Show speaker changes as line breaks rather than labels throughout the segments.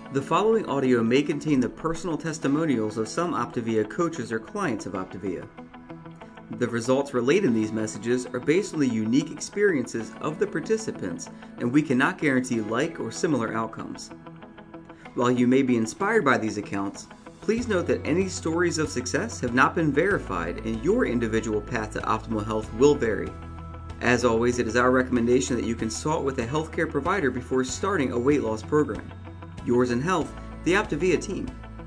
The following audio may contain the personal testimonials of some Optavia coaches or clients of Optavia. The results relayed in these messages are based on the unique experiences of the participants, and we cannot guarantee like or similar outcomes. While you may be inspired by these accounts, please note that any stories of success have not been verified and your individual path to optimal health will vary. As always, it is our recommendation that you consult with a healthcare provider before starting a weight loss program. Yours in health, the Optavia team.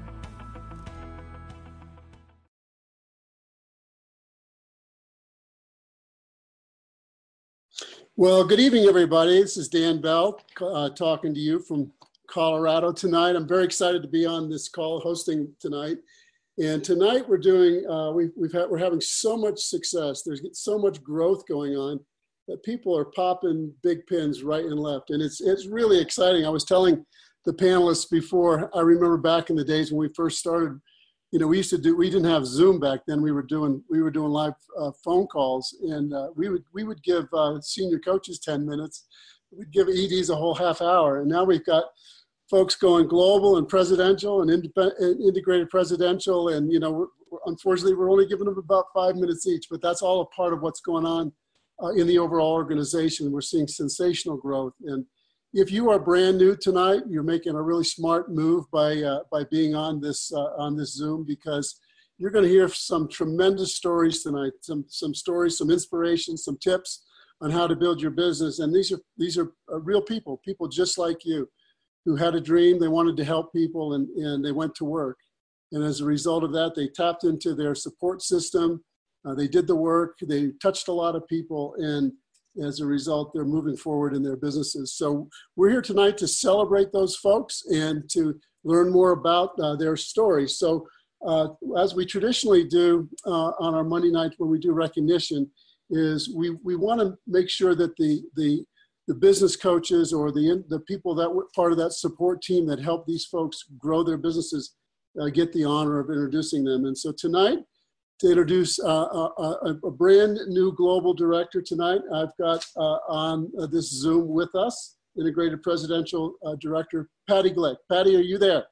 Well, good evening, everybody. This is Dan Bell talking to you from Colorado tonight. I'm very excited to be on this call hosting tonight. And tonight we're doing, we're having so much success. There's so much growth going on that people are popping big pins right and left. And it's really exciting. I was telling the panelists before, I remember back in the days when we first started, you know, we didn't have Zoom back then. We were doing live phone calls, and we would give senior coaches 10 minutes. We'd give EDs a whole half hour. And now we've got folks going global and presidential and integrated presidential. And, you know, unfortunately, we're only giving them about 5 minutes each, but that's all a part of what's going on in the overall organization. We're seeing sensational growth. And if you are brand new tonight, you're making a really smart move by being on this Zoom, because you're going to hear some tremendous stories tonight, some stories, some inspiration, some tips on how to build your business. And these are real people just like you, who had a dream, they wanted to help people, and they went to work. And as a result of that, they tapped into their support system. They did the work, they touched a lot of people, and as a result, they're moving forward in their businesses. So we're here tonight to celebrate those folks and to learn more about their stories. So as we traditionally do on our Monday night when we do recognition, is we want to make sure that the business coaches or the people that were part of that support team that help these folks grow their businesses get the honor of introducing them. And so tonight, to introduce a brand new global director tonight, I've got on this Zoom with us, Integrated Presidential Director, Patty Glick. Patty, are you there?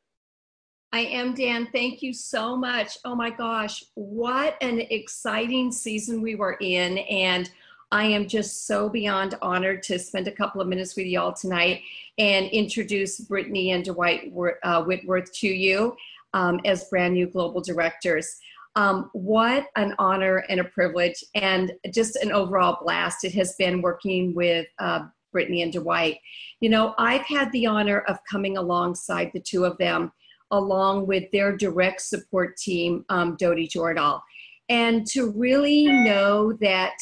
I am, Dan. Thank you so much. Oh my gosh, what an exciting season we were in. And I am just so beyond honored to spend a couple of minutes with you all tonight and introduce Brittany and Dwight Whitworth to you as brand new global directors. What an honor and a privilege, and just an overall blast it has been working with Brittany and Dwight. You know, I've had the honor of coming alongside the two of them, along with their direct support team, Dodi Jordal, and to really know that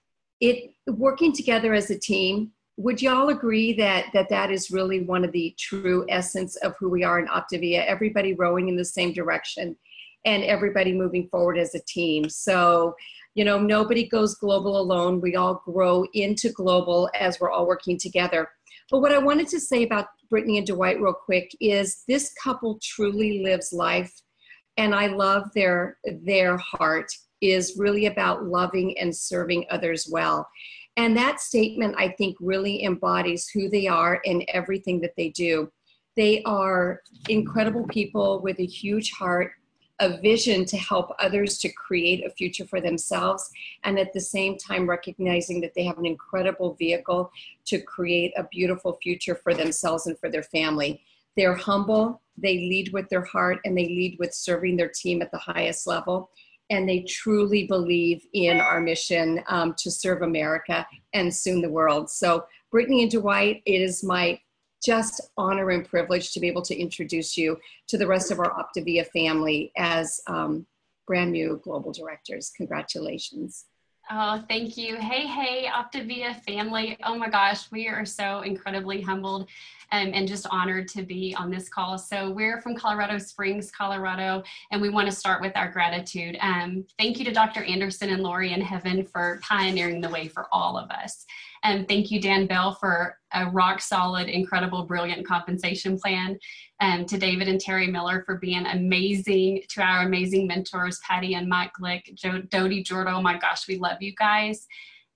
working together as a team, would y'all agree that is really one of the true essence of who we are in Optavia? Everybody rowing in the same direction, and everybody moving forward as a team. So, you know, nobody goes global alone. We all grow into global as we're all working together. But what I wanted to say about Brittany and Dwight real quick is this couple truly lives life. And I love their heart is really about loving and serving others well. And that statement, I think, really embodies who they are in everything that they do. They are incredible people with a huge heart, a vision to help others to create a future for themselves, and at the same time recognizing that they have an incredible vehicle to create a beautiful future for themselves and for their family. They're humble, they lead with their heart, and they lead with serving their team at the highest level. And they truly believe in our mission to serve America and soon the world. So Brittany and Dwight, it is my just honor and privilege to be able to introduce you to the rest of our Optavia family as brand new global directors. Congratulations.
Oh, thank you. Hey, Optavia family. Oh my gosh, we are so incredibly humbled and just honored to be on this call. So we're from Colorado Springs, Colorado, and we want to start with our gratitude. Thank you to Dr. Anderson and Lori in heaven for pioneering the way for all of us. And thank you, Dan Bell, for a rock solid, incredible, brilliant compensation plan. To David and Terry Miller for being amazing, to our amazing mentors, Patty and Mike Glick, Dodi Jordal. Oh my gosh, we love you guys.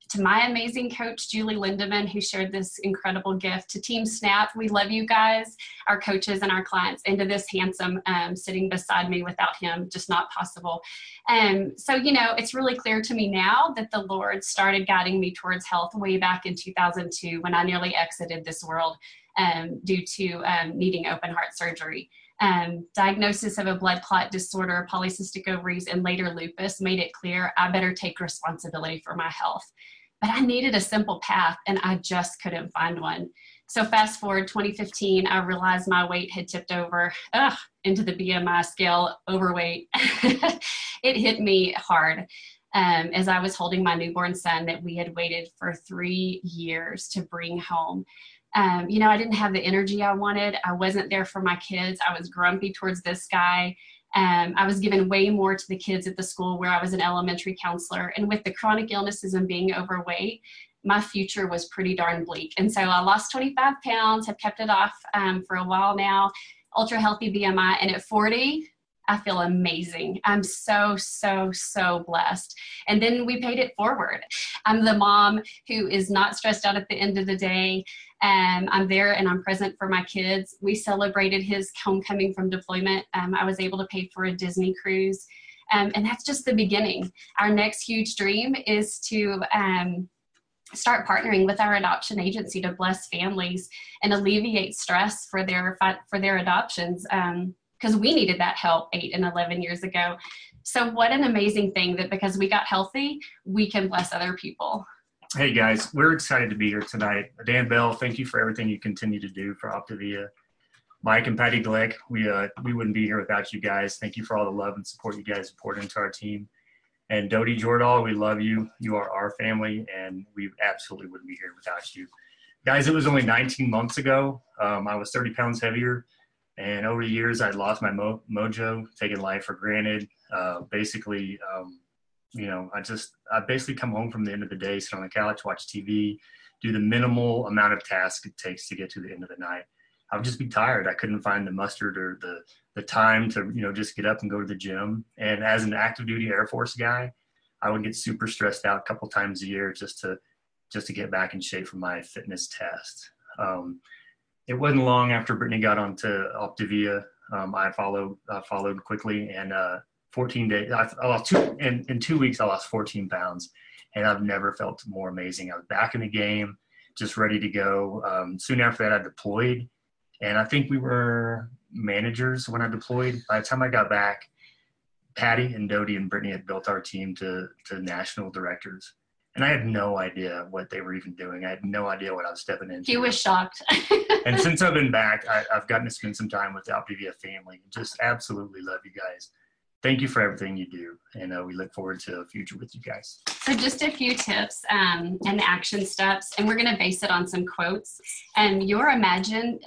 to my amazing coach, Julie Lindemann, who shared this incredible gift, to Team Snap. We love you guys, our coaches and our clients, and to this handsome sitting beside me. Without him, just not possible. So, you know, it's really clear to me now that the Lord started guiding me towards health way back in 2002 when I nearly exited this world due to needing open heart surgery. Diagnosis of a blood clot disorder, polycystic ovaries, and later lupus made it clear I better take responsibility for my health. But I needed a simple path, and I just couldn't find one. So fast forward 2015, I realized my weight had tipped over into the BMI scale, overweight. It hit me hard as I was holding my newborn son that we had waited for 3 years to bring home. You know, I didn't have the energy I wanted. I wasn't there for my kids. I was grumpy towards this guy. I was given way more to the kids at the school where I was an elementary counselor. And with the chronic illnesses and being overweight, my future was pretty darn bleak. And so I lost 25 pounds, have kept it off for a while now, ultra healthy BMI. And at 40, I feel amazing. I'm so, so, so blessed. And then we paid it forward. I'm the mom who is not stressed out at the end of the day. I'm there and I'm present for my kids. We celebrated his homecoming from deployment. I was able to pay for a Disney cruise. And that's just the beginning. Our next huge dream is to start partnering with our adoption agency to bless families and alleviate stress for their adoptions. Because we needed that help 8 and 11 years ago. So what an amazing thing that because we got healthy, we can bless other people.
Hey guys, we're excited to be here tonight. Dan Bell, thank you for everything you continue to do for Optavia. Mike and Patty Glick, we wouldn't be here without you guys. Thank you for all the love and support you guys poured into our team. And Dodie Jordahl, we love you. You are our family, and we absolutely wouldn't be here without you. Guys, it was only 19 months ago. I was 30 pounds heavier. And over the years, I lost my mojo, taking life for granted. You know, I basically come home from the end of the day, sit on the couch, watch TV, do the minimal amount of tasks it takes to get to the end of the night. I would just be tired. I couldn't find the mustard or the time to, you know, just get up and go to the gym. And as an active duty Air Force guy, I would get super stressed out a couple times a year just to get back in shape for my fitness test. It wasn't long after Brittany got onto Optavia. I followed quickly, and 14 days, I lost in 2 weeks, I lost 14 pounds, and I've never felt more amazing. I was back in the game, just ready to go. Soon after that, I deployed, and I think we were managers when I deployed. By the time I got back, Patty and Dodie and Brittany had built our team to national directors. And I had no idea what they were even doing. I had no idea what I was stepping into.
He was shocked.
And since I've been back, I've gotten to spend some time with the Optavia family. Just absolutely love you guys. Thank you for everything you do. And we look forward to a future with you guys.
So just a few tips and action steps, and we're going to base it on some quotes. And your imagination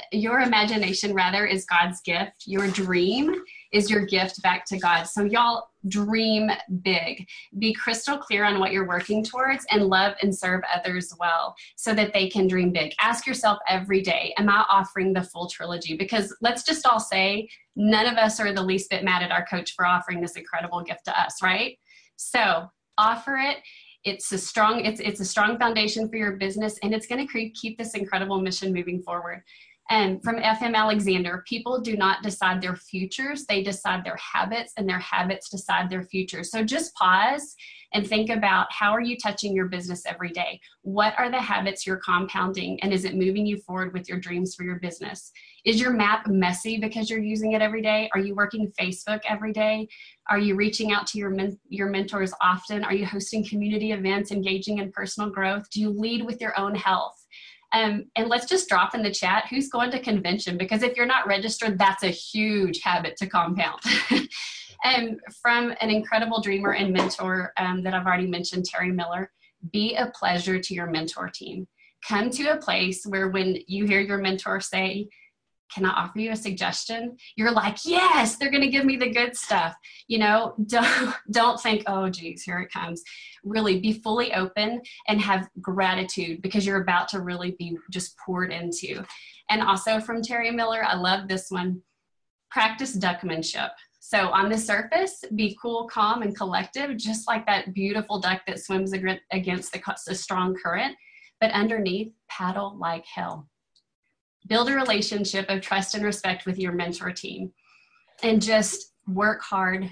is God's gift. Your dream is your gift back to God. So y'all dream big. Be crystal clear on what you're working towards and love and serve others well so that they can dream big. Ask yourself every day, am I offering the full trilogy? Because let's just all say none of us are the least bit mad at our coach for offering this incredible gift to us, right? So offer it. It's a strong foundation for your business, and it's going to keep this incredible mission moving forward. And from FM Alexander, people do not decide their futures, they decide their habits, and their habits decide their futures. So just pause and think about, how are you touching your business every day? What are the habits you're compounding, and is it moving you forward with your dreams for your business? Is your map messy because you're using it every day? Are you working Facebook every day? Are you reaching out to your mentors often? Are you hosting community events, engaging in personal growth? Do you lead with your own health? And let's just drop in the chat, who's going to convention? Because if you're not registered, that's a huge habit to compound. And from an incredible dreamer and mentor that I've already mentioned, Terry Miller, be a pleasure to your mentor team. Come to a place where when you hear your mentor say, can I offer you a suggestion? You're like, yes, they're going to give me the good stuff. You know, don't think, oh, geez, here it comes. Really be fully open and have gratitude because you're about to really be just poured into. And also from Terry Miller, I love this one. Practice duckmanship. So on the surface, be cool, calm, and collective, just like that beautiful duck that swims against the strong current. But underneath, paddle like hell. Build a relationship of trust and respect with your mentor team. And just work hard,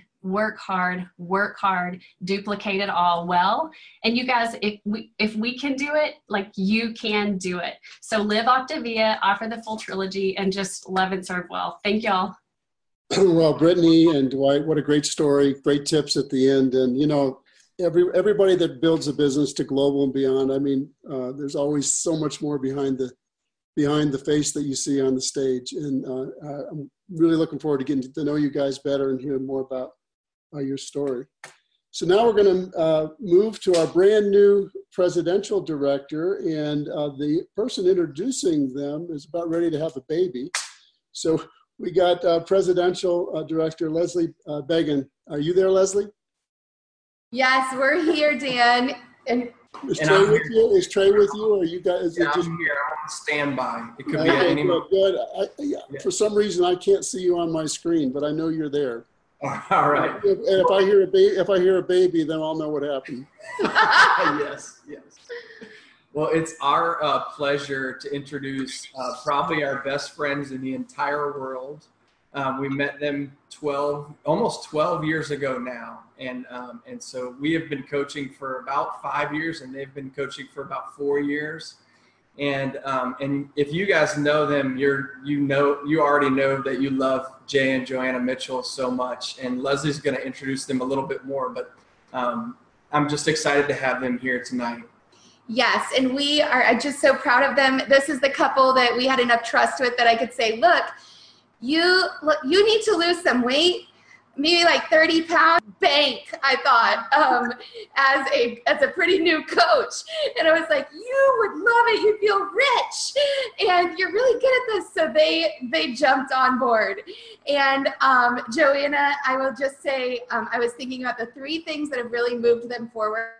duplicate it all well. And you guys, if we can do it, like, you can do it. So live Optavia, offer the full trilogy, and just love and serve well. Thank y'all.
Well, Brittany and Dwight, what a great story. Great tips at the end. And, you know, everybody that builds a business to global and beyond, I mean, there's always so much more behind the face that you see on the stage. And I'm really looking forward to getting to know you guys better and hearing more about your story. So now we're going to move to our brand new presidential director, and the person introducing them is about ready to have a baby. So we got presidential director Leslie Beggin. Are you there, Leslie?
Yes, we're here, Dan. And
is Trey with you? Is Trey with you, or you guys?
Yeah, I'm here. I'm on standby. It could be at any moment.
Good. For some reason, I can't see you on my screen, but I know you're there.
All right.
And if I hear a baby, then I'll know what happened.
Yes. Well, it's our pleasure to introduce probably our best friends in the entire world. We met them almost 12 years ago now, and so we have been coaching for about 5 years, and they've been coaching for about 4 years. And if you guys know them, you already know that you love Jay and Joanna Mitchell so much. And Leslie's going to introduce them a little bit more, but I'm just excited to have them here tonight.
yes, and we are just so proud of them. This is the couple that we had enough trust with that I could say, look, you need to lose some weight, maybe like 30 pounds, bank, I thought, as a pretty new coach. And I was like, you would love it. You'd feel rich and you're really good at this. So they jumped on board. And Joanna, I will just say, I was thinking about the 3 things that have really moved them forward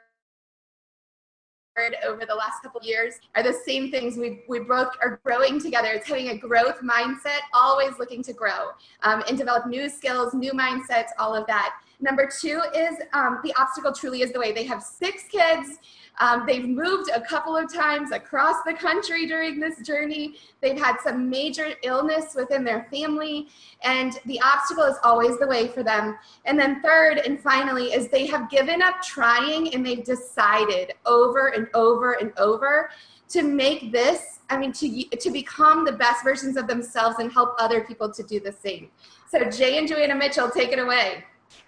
over the last couple of years are the same things we both are growing together. It's having a growth mindset, always looking to grow and develop new skills, new mindsets, all of that. Number 2 is the obstacle truly is the way. They have 6 kids. They've moved a couple of times across the country during this journey. They've had some major illness within their family, and the obstacle is always the way for them. And then 3rd and finally is they have given up trying, and they've decided over and over and over to make this, to become the best versions of themselves and help other people to do the same. So Jay and Joanna Mitchell, take it away.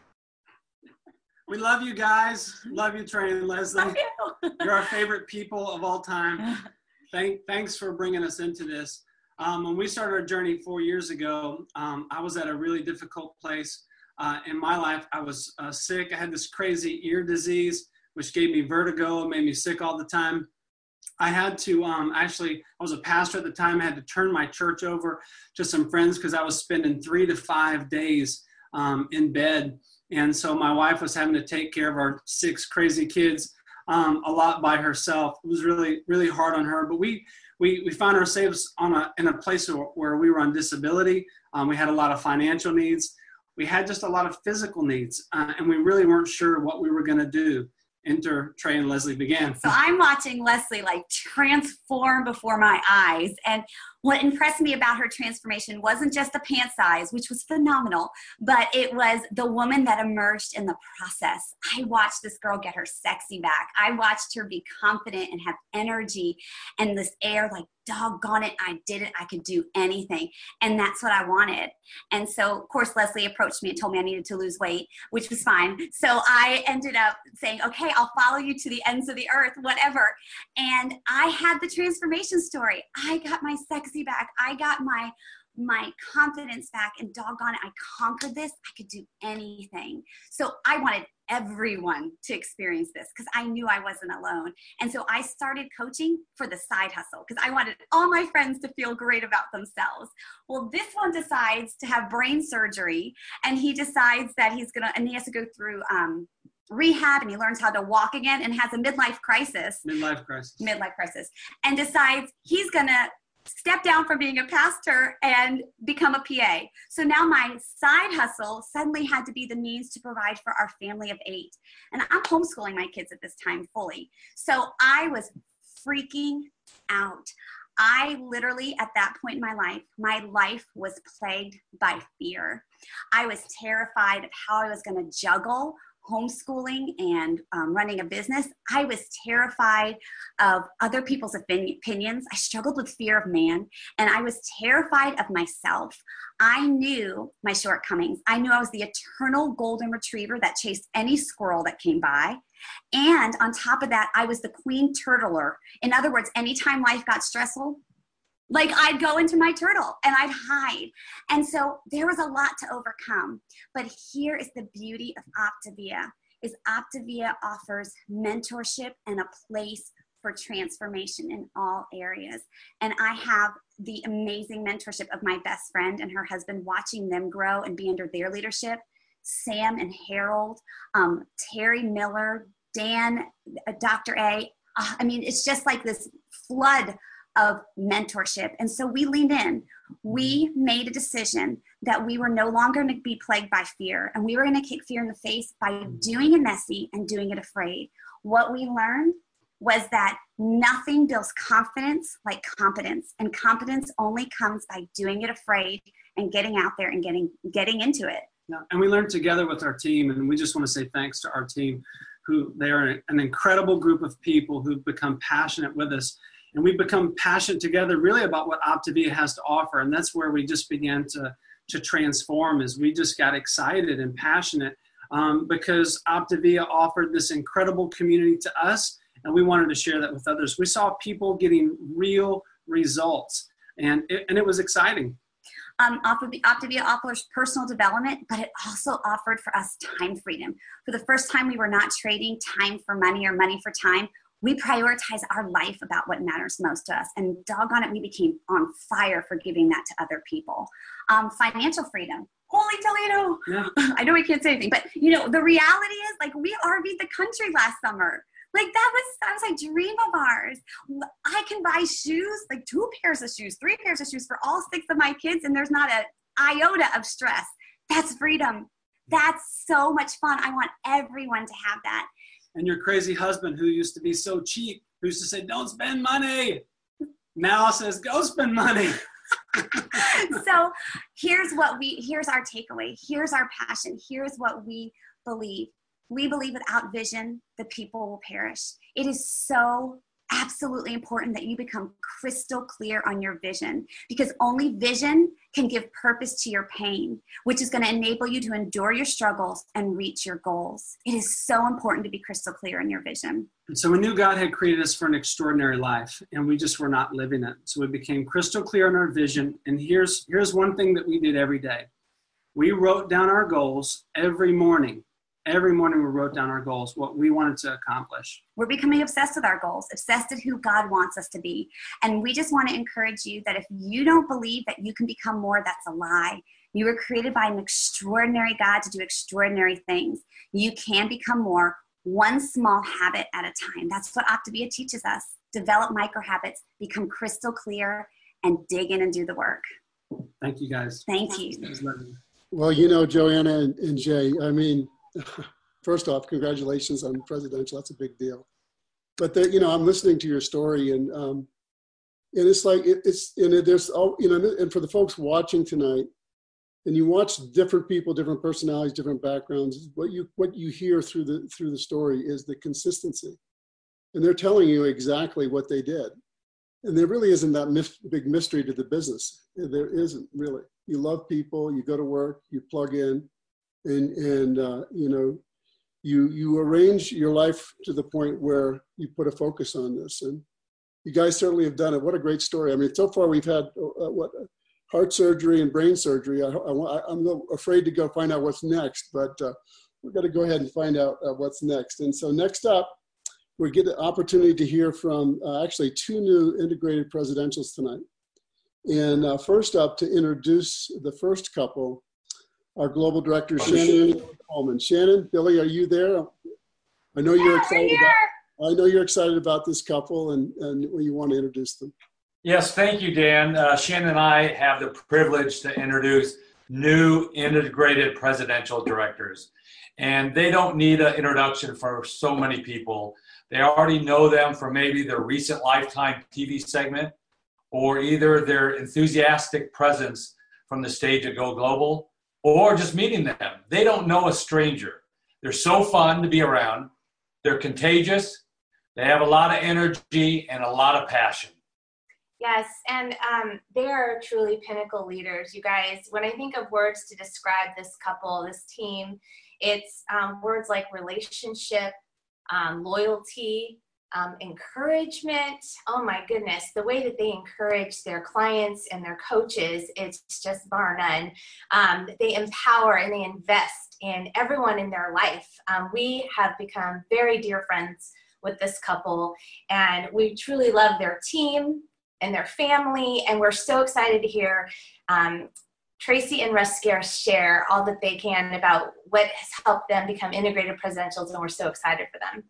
We love you guys. Love you, Trey and Leslie.
Love you.
You're our favorite people of all time. Thanks for bringing us into this. When we started our journey 4 years ago, I was at a really difficult place in my life. I was sick. I had this crazy ear disease, which gave me vertigo and made me sick all the time. I had to I was a pastor at the time. I had to turn my church over to some friends because I was spending 3 to 5 days in bed. And so my wife was having to take care of our 6 crazy kids a lot by herself. It was really, really hard on her. But we found ourselves in a place where we were on disability. We had a lot of financial needs. We had just a lot of physical needs. And we really weren't sure what we were going to do. Enter Trey and Leslie Beggin.
So I'm watching Leslie like transform before my eyes. And what impressed me about her transformation wasn't just the pant size, which was phenomenal, but it was the woman that emerged in the process. I watched this girl get her sexy back. I watched her be confident and have energy and this air like, doggone it, I did it. I could do anything. And that's what I wanted. And so, of course, Leslie approached me and told me I needed to lose weight, which was fine. So I ended up saying, okay, I'll follow you to the ends of the earth, whatever. And I had the transformation story. I got my sexy back. I got my confidence back, and doggone it, I conquered this. I could do anything. So I wanted everyone to experience this because I knew I wasn't alone. And so I started coaching for the side hustle because I wanted all my friends to feel great about themselves. Well, this one decides to have brain surgery, and he decides that he has to go through rehab, and he learns how to walk again and has a midlife crisis, and decides he's going to step down from being a pastor and become a PA. So now my side hustle suddenly had to be the means to provide for our family of 8. And I'm homeschooling my kids at this time fully. So I was freaking out. I literally, at that point in my life was plagued by fear. I was terrified of how I was going to juggle homeschooling and running a business. I was terrified of other people's opinions. I struggled with fear of man, and I was terrified of myself. I knew my shortcomings. I knew I was the eternal golden retriever that chased any squirrel that came by. And on top of that, I was the queen turtler. In other words, anytime life got stressful, like I'd go into my turtle and I'd hide. And so there was a lot to overcome. But here is the beauty of Optavia, is Optavia offers mentorship and a place for transformation in all areas. And I have the amazing mentorship of my best friend and her husband, watching them grow and be under their leadership. Sam and Harold, Terry Miller, Dan, Dr. A. I mean, it's just like this flood of mentorship. And so we leaned in. We made a decision that we were no longer going to be plagued by fear, and we were going to kick fear in the face by doing it messy and doing it afraid. What we learned was that nothing builds confidence like competence, and competence only comes by doing it afraid and getting out there and getting into it.
Yeah. And we learned together with our team, and we just want to say thanks to our team, who they are an incredible group of people who've become passionate with us. And we've become passionate together really about what Optavia has to offer. And that's where we just began to transform, as we just got excited and passionate because Optavia offered this incredible community to us, and we wanted to share that with others. We saw people getting real results, and it was exciting.
Optavia offers personal development, but it also offered for us time freedom. For the first time, we were not trading time for money or money for time. We prioritize our life about what matters most to us. And doggone it, we became on fire for giving that to other people. Financial freedom. Holy Toledo. Yeah. I know we can't say anything, but the reality is, like, we RV'd the country last summer. Like that was a dream of ours. I can buy shoes, like 2 pairs of shoes, 3 pairs of shoes for all 6 of my kids, and there's not an iota of stress. That's freedom. That's so much fun. I want everyone to have that.
And your crazy husband, who used to be so cheap, who used to say, "Don't spend money," now says, "Go spend money."
So here's our takeaway. Here's our passion. Here's what we believe. We believe without vision, the people will perish. It is so absolutely important that you become crystal clear on your vision, because only vision can give purpose to your pain, which is going to enable you to endure your struggles and reach your goals. It is so important to be crystal clear in your vision.
And so we knew God had created us for an extraordinary life, and we just were not living it. So we became crystal clear on our vision. And here's one thing that we did every day. We wrote down our goals every morning. Every morning we wrote down our goals, what we wanted to accomplish.
We're becoming obsessed with our goals, obsessed with who God wants us to be. And we just want to encourage you that if you don't believe that you can become more, that's a lie. You were created by an extraordinary God to do extraordinary things. You can become more, one small habit at a time. That's what Optavia teaches us. Develop micro habits, become crystal clear, and dig in and do the work.
Thank you, guys.
Thank you.
Well, Joanna and Jay, I mean, first off, congratulations on presidential. That's a big deal. But I'm listening to your story, and it's like and for the folks watching tonight, and you watch different people, different personalities, different backgrounds. What you hear through the story is the consistency, and they're telling you exactly what they did. And there really isn't that big mystery to the business. There isn't really. You love people. You go to work. You plug in. And you arrange your life to the point where you put a focus on this, and you guys certainly have done it. What a great story! I mean, so far we've had heart surgery and brain surgery. I'm afraid to go find out what's next, but we're going to go ahead and find out what's next. And so next up, we get the opportunity to hear from actually 2 new integrated presidentials tonight. And first up, to introduce the first couple, our global director, Shannon Coleman. Shannon, Billy, are you there? I know you're excited. I know you're excited about this couple, and you want to introduce them.
Yes, thank you, Dan. Shannon and I have the privilege to introduce new integrated presidential directors. And they don't need an introduction for so many people. They already know them from maybe their recent Lifetime TV segment or either their enthusiastic presence from the stage at Go Global or just meeting them. They don't know a stranger. They're so fun to be around. They're contagious. They have a lot of energy and a lot of passion.
Yes, and they are truly pinnacle leaders, you guys. When I think of words to describe this couple, this team, it's words like relationship, loyalty, encouragement. Oh my goodness, the way that they encourage their clients and their coaches, it's just bar none. They empower and they invest in everyone in their life. We have become very dear friends with this couple, and we truly love their team and their family, and we're so excited to hear Tracy and Russ Scarce share all that they can about what has helped them become integrated presidentials, and we're so excited for them.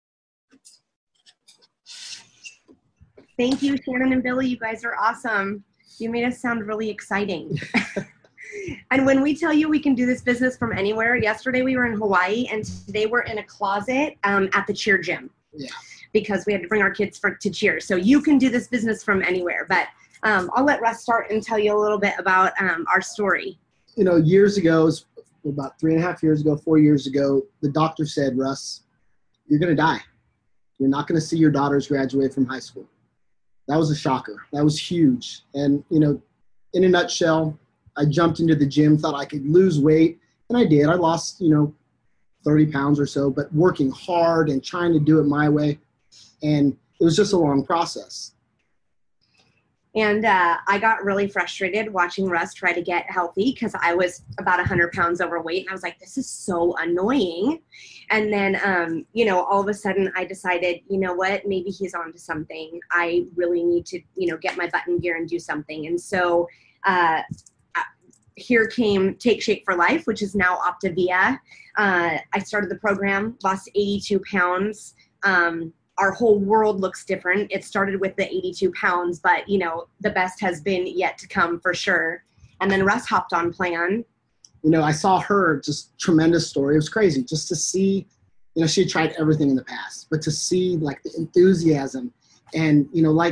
Thank you, Shannon and Billy. You guys are awesome. You made us sound really exciting. And when we tell you we can do this business from anywhere, yesterday we were in Hawaii, and today we're in a closet at the cheer gym.
Yeah.
Because we had to bring our kids to cheer. So you can do this business from anywhere. But I'll let Russ start and tell you a little bit about our story.
You know, years ago, about 3.5 years ago, 4 years ago, the doctor said, Russ, you're going to die. You're not going to see your daughters graduate from high school. That was a shocker. That was huge. And, you know, in a nutshell, I jumped into the gym, thought I could lose weight. And I did. I lost, 30 pounds or so, but working hard and trying to do it my way. And it was just a long process.
And I got really frustrated watching Russ try to get healthy because I was about 100 pounds overweight. And I was like, this is so annoying. And then, all of a sudden I decided, you know what, maybe he's onto something. I really need to, get my butt in gear and do something. And so here came Take Shape for Life, which is now Optavia. I started the program, lost 82 pounds. Our whole world looks different. It started with the 82 pounds, but, the best has been yet to come for sure. And then Russ hopped on plan.
I saw her, just tremendous story. It was crazy just to see, she had tried everything in the past, but to see like the enthusiasm and,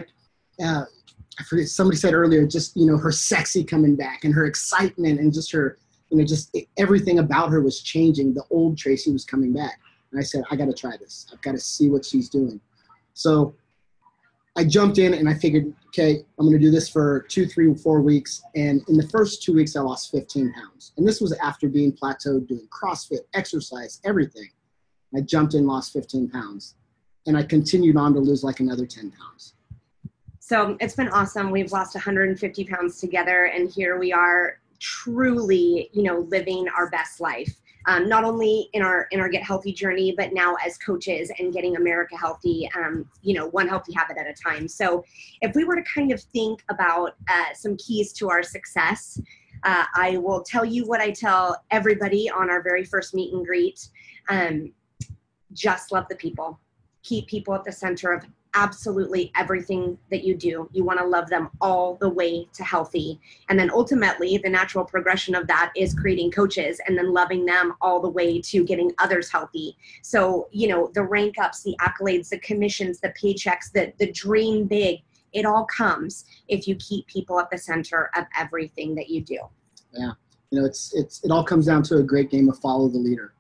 I forget, somebody said earlier, just, her sexy coming back and her excitement and just her, everything about her was changing. The old Tracy was coming back. And I said, I got to try this. I've got to see what she's doing. So I jumped in and I figured, okay, I'm going to do this for 2, 3, 4 weeks. And in the first 2 weeks, I lost 15 pounds. And this was after being plateaued, doing CrossFit, exercise, everything. I jumped in, lost 15 pounds. And I continued on to lose like another 10 pounds.
So it's been awesome. We've lost 150 pounds together. And here we are truly, living our best life. Not only in our Get Healthy journey, but now as coaches and getting America healthy, one healthy habit at a time. So if we were to kind of think about some keys to our success, I will tell you what I tell everybody on our very first meet and greet. Just love the people. Keep people at the center of absolutely everything that you do. You want to love them all the way to healthy. And then ultimately, the natural progression of that is creating coaches and then loving them all the way to getting others healthy. So, the rank ups, the accolades, the commissions, the paychecks, the dream big, it all comes if you keep people at the center of everything that you do.
Yeah. It all comes down to a great game of follow the leader.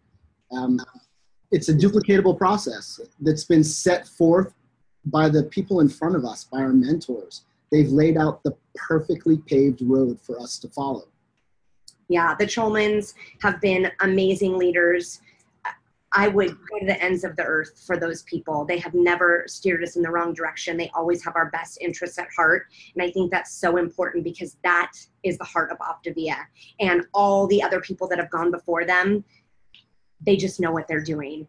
It's a duplicatable process that's been set forth by the people in front of us, by our mentors. They've laid out the perfectly paved road for us to follow.
Yeah, the Cholmans have been amazing leaders. I would go to the ends of the earth for those people. They have never steered us in the wrong direction. They always have our best interests at heart. And I think that's so important because that is the heart of Optavia. And all the other people that have gone before them, they just know what they're doing.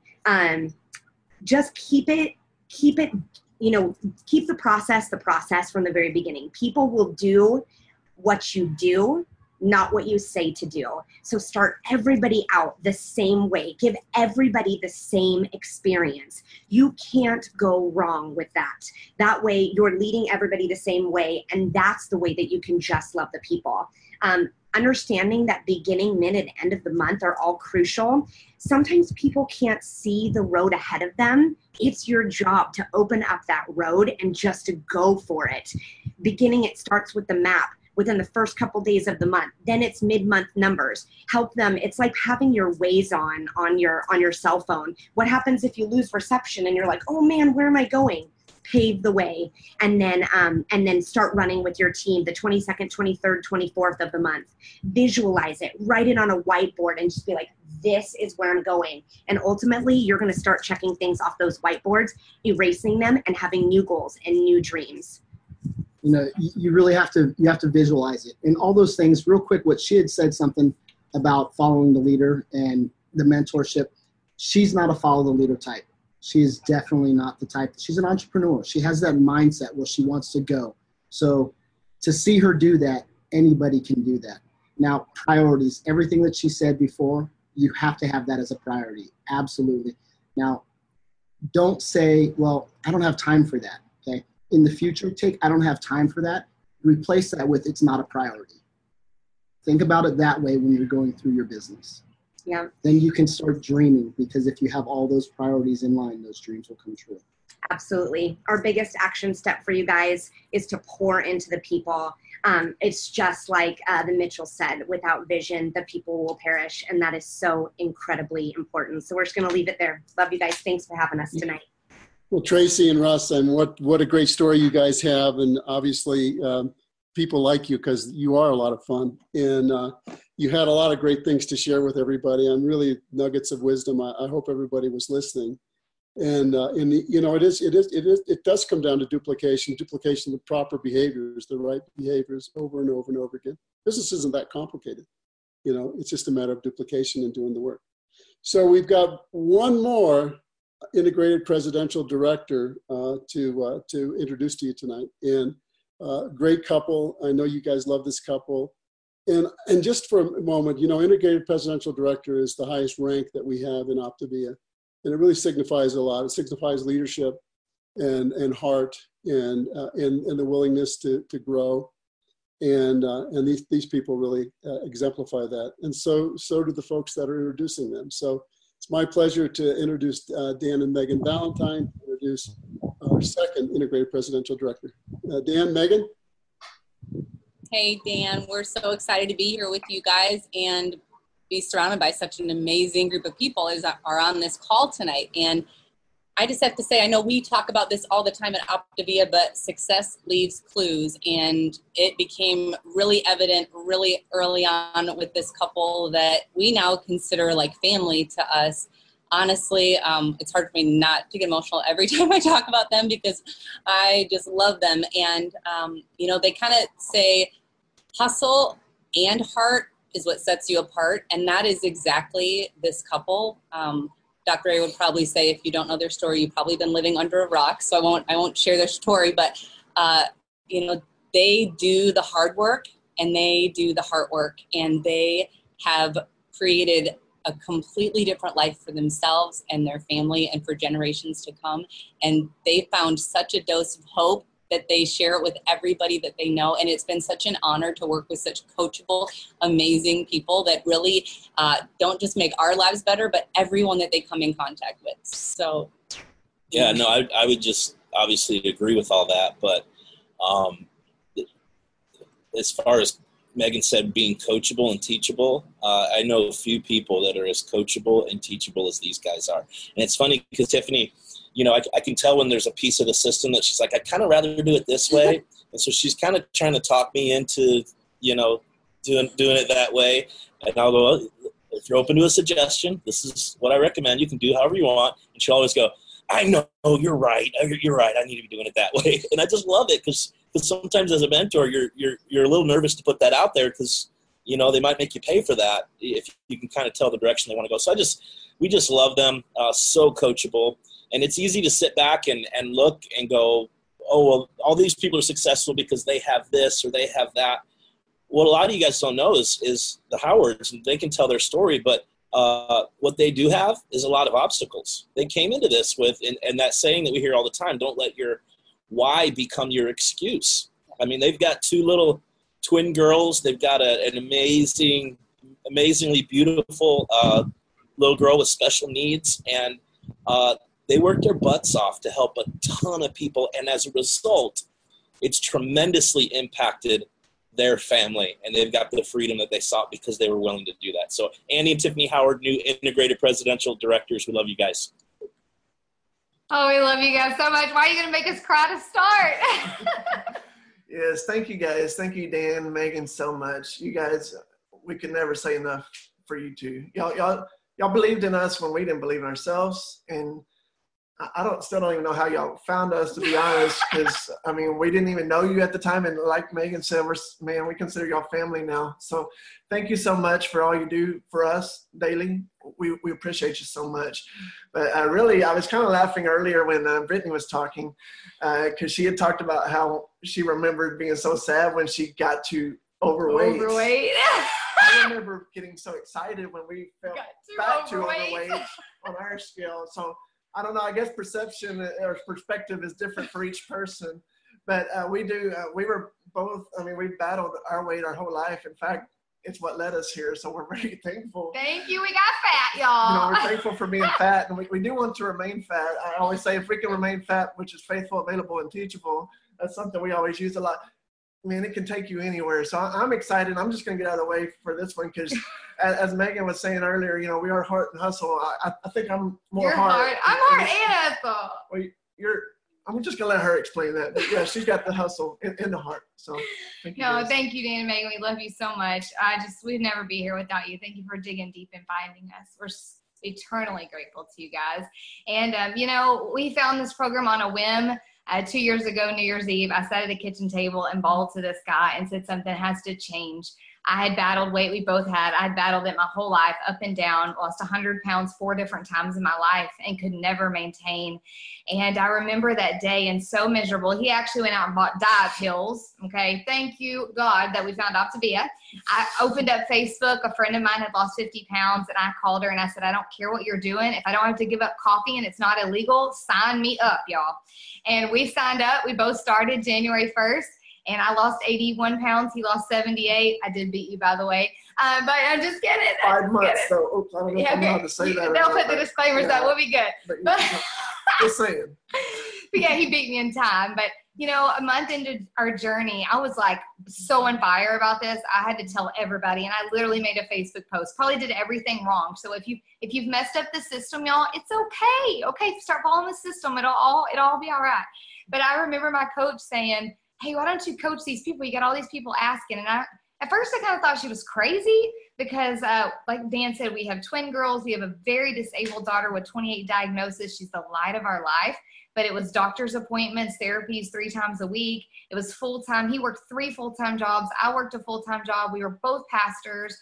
Just keep the process from the very beginning. People will do what you do not what you say to do. So start everybody out the same way. Give everybody the same experience. You can't go wrong with that. That way you're leading everybody the same way, and that's the way that you can just love the people. Understanding that beginning, mid, and end of the month are all crucial. Sometimes people can't see the road ahead of them. It's your job to open up that road and just to go for it. Beginning, it starts with the map within the first couple days of the month. Then it's mid-month numbers. Help them. It's like having your Waze on your cell phone. What happens if you lose reception and you're like, oh man, where am I going? Pave the way, and then start running with your team the 22nd, 23rd, 24th of the month. Visualize it, write it on a whiteboard, and just be like, this is where I'm going. And ultimately, you're going to start checking things off those whiteboards, erasing them, and having new goals and new dreams.
You know, you really have to visualize it. And all those things, real quick, what she had said something about following the leader and the mentorship. She's not a follow the leader type. She is definitely not the type. She's an entrepreneur. She has that mindset where she wants to go. So to see her do that, anybody can do that. Now, priorities, everything that she said before, you have to have that as a priority. Absolutely. Now, don't say, well, I don't have time for that. Okay. In the future, I don't have time for that. Replace that with, it's not a priority. Think about it that way when you're going through your business.
Yeah.
Then you can start dreaming, because if you have all those priorities in line, those dreams will come true.
Absolutely. Our biggest action step for you guys is to pour into the people. It's just like the Mitchell said, without vision, the people will perish. And that is so incredibly important. So we're just going to leave it there. Love you guys. Thanks for having us tonight.
Well, Tracy and Russ, and what a great story you guys have. And obviously people like you because you are a lot of fun. And you had a lot of great things to share with everybody, and really nuggets of wisdom. I hope everybody was listening. And you know, it does come down to duplication of proper behaviors, the right behaviors over and over and over again. Business isn't that complicated. You know, it's just a matter of duplication and doing the work. So we've got one more integrated presidential director to introduce to you tonight. And great couple. I know you guys love this couple. And just for a moment, you know, integrated presidential director is the highest rank that we have in Optavia. And it really signifies a lot. It signifies leadership and heart and the willingness to grow. And these people really exemplify that. And so do the folks that are introducing them. So it's my pleasure to introduce Dan and Megan Valentine, introduce our second integrated presidential director. Dan, Megan.
Hey, Dan, we're so excited to be here with you guys and be surrounded by such an amazing group of people as are on this call tonight. And I just have to say, I know we talk about this all the time at Optavia, but success leaves clues. And it became really evident really early on with this couple that we now consider like family to us. Honestly, it's hard for me not to get emotional every time I talk about them because I just love them. And, you know, they kind of say hustle and heart is what sets you apart. And that is exactly this couple. Dr. A would probably say, if you don't know their story, you've probably been living under a rock. So I won't share their story, but, you know, they do the hard work and they do the heart work, and they have created a completely different life for themselves and their family and for generations to come. And they found such a dose of hope that they share it with everybody that they know. And it's been such an honor to work with such coachable, amazing people that really don't just make our lives better, but everyone that they come in contact with. So.
Yeah, no, I would just obviously agree with all that. But as far as Megan said, being coachable and teachable, I know a few people that are as coachable and teachable as these guys are. And it's funny because Tiffany, you know, I can tell when there's a piece of the system that she's like, I'd kind of rather do it this way. And so she's kind of trying to talk me into, you know, doing it that way. And I'll go, if you're open to a suggestion, this is what I recommend. You can do however you want. And she'll always go, I know, you're right. You're right. I need to be doing it that way. And I just love it because sometimes as a mentor, you're a little nervous to put that out there because, you know, they might make you pay for that if you can kind of tell the direction they want to go. So we just love them, so coachable. And it's easy to sit back and look and go, oh, well, all these people are successful because they have this or they have that. what a lot of you guys don't know is the Howards, they can tell their story, but what they do have is a lot of obstacles. They came into this with, and that saying that we hear all the time, don't let your why become your excuse. I mean, they've got 2 little twin girls. They've got an amazingly beautiful little girl with special needs, and they work their butts off to help a ton of people, and as a result, it's tremendously impacted their family, and they've got the freedom that they sought because they were willing to do that. So Andy and Tiffany Howard, new integrated presidential directors, we love you guys.
Oh, we love you guys so much. Why are you going to make us cry to start?
Yes, thank you guys. Thank you, Dan, Megan, so much. You guys, we can never say enough for you two. Y'all believed in us when we didn't believe in ourselves, and I still don't even know how y'all found us, to be honest, because, I mean, we didn't even know you at the time, and like Megan said, we consider y'all family now. So thank you so much for all you do for us daily. We appreciate you so much. But I was kind of laughing earlier when Brittany was talking, because she had talked about how she remembered being so sad when she got to overweight. I remember getting so excited when we felt back to overweight on our scale. So I don't know, I guess perception or perspective is different for each person, but we were both, I mean, we've battled our weight our whole life. In fact, it's what led us here, so we're very thankful.
Thank you, we got fat, y'all.
We're thankful for being fat, and we do want to remain fat. I always say if we can remain fat, which is faithful, available, and teachable, that's something we always use a lot. Man, it can take you anywhere. So I'm excited. I'm just going to get out of the way for this one because, as Megan was saying earlier, we are heart and hustle. I think I'm more heart.
I'm heart and hustle.
Well, I'm just going to let her explain that. But yeah, she's got the hustle in the heart. So thank you.
No, thank you, Dan and Megan. We love you so much. We'd never be here without you. Thank you for digging deep and finding us. We're eternally grateful to you guys. And, we found this program on a whim. 2 years ago, New Year's Eve, I sat at a kitchen table and bawled to this guy and said something has to change. I had battled weight. We both had. I had battled it my whole life, up and down, lost 100 pounds 4 different times in my life and could never maintain. And I remember that day and so miserable. He actually went out and bought diet pills. Okay. Thank you, God, that we found Optavia. I opened up Facebook. A friend of mine had lost 50 pounds and I called her and I said, I don't care what you're doing. If I don't have to give up coffee and it's not illegal, sign me up, y'all. And we signed up. We both started January 1st. And I lost 81 pounds. He lost 78. I did beat you, by the way. But I'm just kidding.
5 months, so oops, I don't know if I'm allowed to say that.
They'll put the disclaimers out. We'll be good.
But just saying.
But yeah, he beat me in time. But, a month into our journey, I was like so on fire about this. I had to tell everybody. And I literally made a Facebook post. Probably did everything wrong. So if you've messed up the system, y'all, it's okay. Okay, start following the system. It'll all be all right. But I remember my coach saying, hey, why don't you coach these people? You got all these people asking. And at first I kind of thought she was crazy because like Dan said, we have twin girls. We have a very disabled daughter with 28 diagnoses. She's the light of our life. But it was doctor's appointments, therapies 3 times a week. It was full-time. He worked 3 full-time jobs. I worked a full-time job. We were both pastors,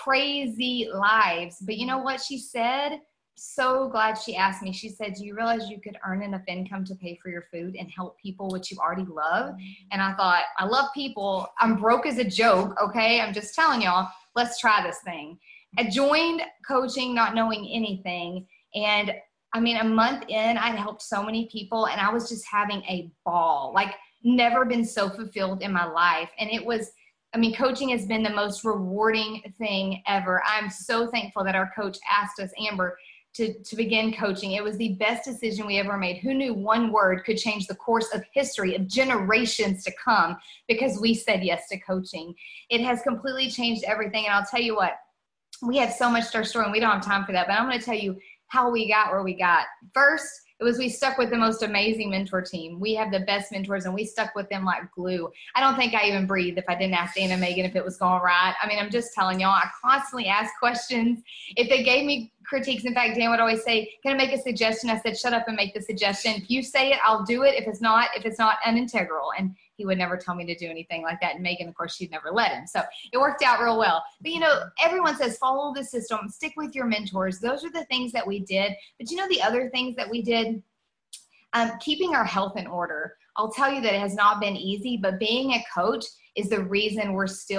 crazy lives. But you know what she said? So glad she asked me. She said, do you realize you could earn enough income to pay for your food and help people, which you already love? And I thought, I love people. I'm broke as a joke, okay? I'm just telling y'all, let's try this thing. I joined coaching not knowing anything. And I mean, a month in, I'd helped so many people and I was just having a ball, like never been so fulfilled in my life. And coaching has been the most rewarding thing ever. I'm so thankful that our coach asked us, Amber, to begin coaching. It was the best decision we ever made. Who knew one word could change the course of history of generations to come because we said yes to coaching. It has completely changed everything. And I'll tell you what, we have so much to our story and we don't have time for that, but I'm going to tell you how we got where we got. First, we stuck with the most amazing mentor team. We have the best mentors and we stuck with them like glue. I don't think I even breathed if I didn't ask Dan and Megan if it was going right. I mean, I'm just telling y'all, I constantly ask questions. If they gave me critiques, in fact, Dan would always say, can I make a suggestion? I said, shut up and make the suggestion. If you say it, I'll do it. If it's not unintegral. And he would never tell me to do anything like that. And Megan, of course, she'd never let him. So it worked out real well. But, everyone says follow the system, stick with your mentors. Those are the things that we did. But the other things that we did, keeping our health in order. I'll tell you that it has not been easy, but being a coach is the reason we're still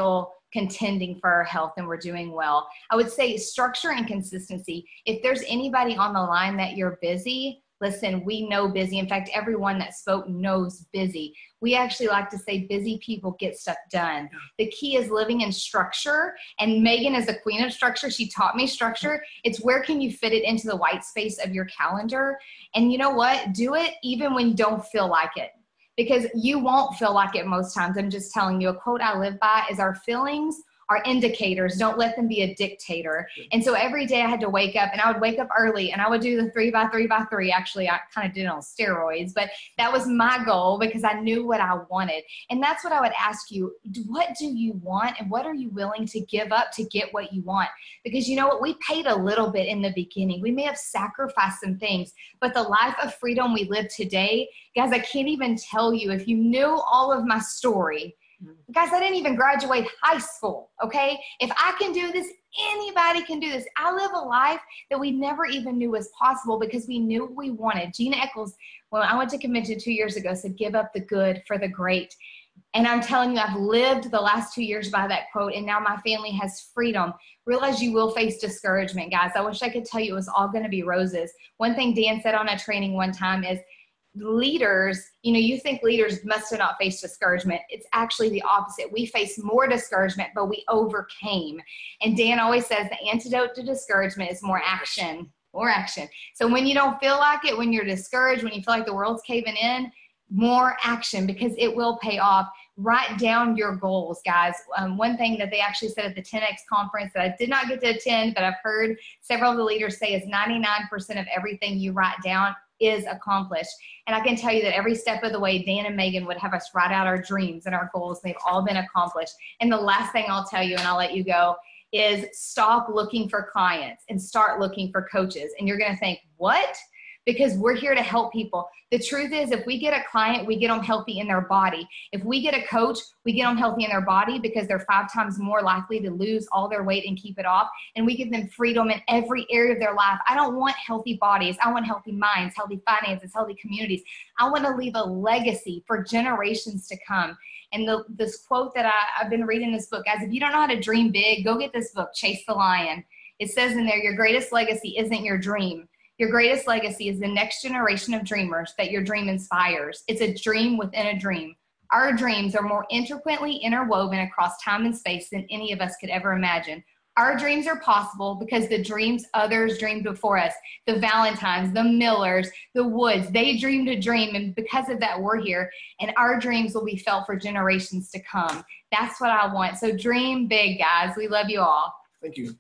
contending for our health and we're doing well. I would say structure and consistency. If there's anybody on the line that you're busy, listen, we know busy. In fact, everyone that spoke knows busy. We actually like to say busy people get stuff done. The key is living in structure. And Megan is the queen of structure. She taught me structure. It's where can you fit it into the white space of your calendar? And you know what? Do it even when you don't feel like it. Because you won't feel like it most times. I'm just telling you, a quote I live by is our feelings are indicators. Don't let them be a dictator. And so every day I had to wake up, and I would wake up early and I would do the 3x3x3. Actually, I kind of did it on steroids, but that was my goal because I knew what I wanted. And that's what I would ask you. What do you want? And what are you willing to give up to get what you want? Because you know what? We paid a little bit in the beginning. We may have sacrificed some things, but the life of freedom we live today, guys, I can't even tell you, if you knew all of my story. Guys, I didn't even graduate high school, okay? If I can do this, anybody can do this. I live a life that we never even knew was possible because we knew what we wanted. Gina Eccles, when I went to convention 2 years ago, said, give up the good for the great. And I'm telling you, I've lived the last 2 years by that quote, and now my family has freedom. Realize you will face discouragement, guys. I wish I could tell you it was all going to be roses. One thing Dan said on a training one time is, leaders, you know, you think leaders must not face discouragement. It's actually the opposite. We face more discouragement, but we overcame. And Dan always says the antidote to discouragement is more action, more action. So when you don't feel like it, when you're discouraged, when you feel like the world's caving in, more action, because it will pay off. Write down your goals, guys. One thing that they actually said at the 10X conference that I did not get to attend, but I've heard several of the leaders say is 99% of everything you write down is accomplished. And I can tell you that every step of the way, Dan and Megan would have us write out our dreams and our goals. And they've all been accomplished. And the last thing I'll tell you, and I'll let you go, is stop looking for clients and start looking for coaches. And you're going to think, what? Because we're here to help people. The truth is, if we get a client, we get them healthy in their body. If we get a coach, we get them healthy in their body because they're 5 times more likely to lose all their weight and keep it off. And we give them freedom in every area of their life. I don't want healthy bodies. I want healthy minds, healthy finances, healthy communities. I want to leave a legacy for generations to come. And this quote that I've been reading this book, guys, if you don't know how to dream big, go get this book, Chase the Lion. It says in there, your greatest legacy isn't your dream. Your greatest legacy is the next generation of dreamers that your dream inspires. It's a dream within a dream. Our dreams are more intricately interwoven across time and space than any of us could ever imagine. Our dreams are possible because the dreams others dreamed before us, the Valentines, the Millers, the Woods, they dreamed a dream. And because of that, we're here. And our dreams will be felt for generations to come. That's what I want. So dream big, guys. We love you all.
Thank you.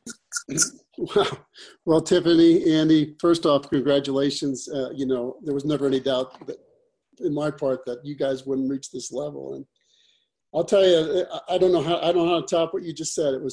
Wow. Well, Tiffany, Andy, first off, congratulations. You know, there was never any doubt that, in my part, that you guys wouldn't reach this level. And I'll tell you, I don't know how to top what you just said. It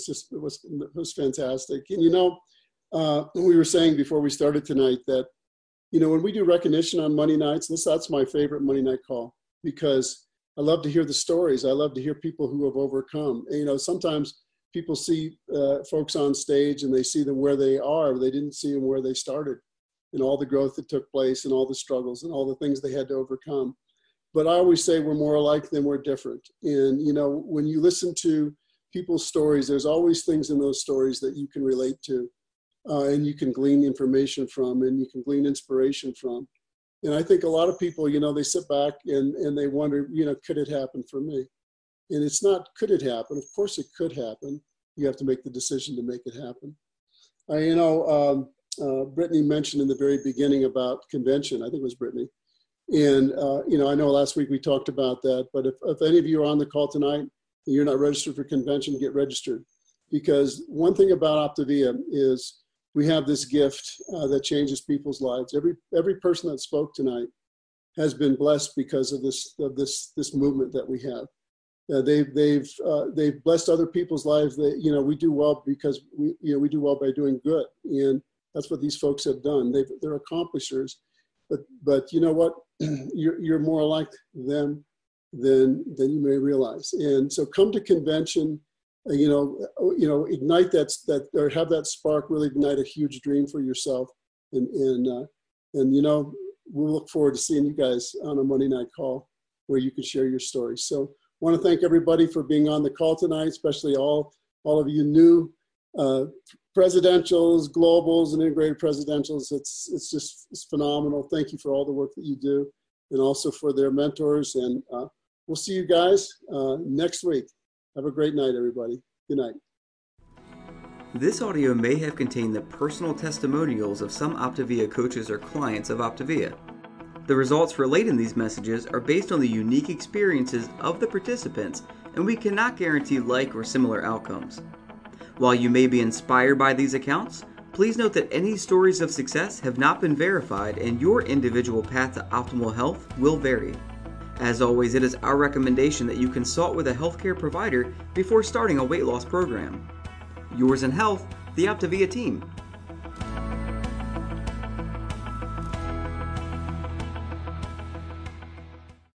was fantastic. And you know, we were saying before we started tonight that, you know, when we do recognition on Monday nights, that's my favorite Monday night call, because I love to hear the stories. I love to hear people who have overcome. And, you know, sometimes people see folks on stage and they see them where they are, but they didn't see them where they started, and all the growth that took place and all the struggles and all the things they had to overcome. But I always say we're more alike than we're different. And, you know, when you listen to people's stories, there's always things in those stories that you can relate to, and you can glean information from, and you can glean inspiration from. And I think a lot of people, you know, they sit back and they wonder, you know, could it happen for me? And it's not, could it happen? Of course it could happen. You have to make the decision to make it happen. You know, Brittany mentioned in the very beginning about convention. I think it was Brittany. And, you know, I know last week we talked about that, but if any of you are on the call tonight and you're not registered for convention, get registered. Because one thing about Optavia is we have this gift that changes people's lives. Every person that spoke tonight has been blessed because of this movement that we have. They've blessed other people's lives. That, you know, we do well because we do well by doing good, and that's what these folks have done. They're accomplishers, but you know what? You're more like them than you may realize. And so come to convention, you know, ignite that or have that spark. Really ignite a huge dream for yourself, and you know, we'll look forward to seeing you guys on a Monday night call where you can share your story. So want to thank everybody for being on the call tonight, especially all of you new presidentials, globals, and integrated presidentials. It's phenomenal. Thank you for all the work that you do, and also for their mentors. And we'll see you guys next week. Have a great night, everybody. Good night.
This audio may have contained the personal testimonials of some Optavia coaches or clients of Optavia. The results relayed in these messages are based on the unique experiences of the participants, and we cannot guarantee like or similar outcomes. While you may be inspired by these accounts, please note that any stories of success have not been verified and your individual path to optimal health will vary. As always, it is our recommendation that you consult with a healthcare provider before starting a weight loss program. Yours in health, the Optavia team.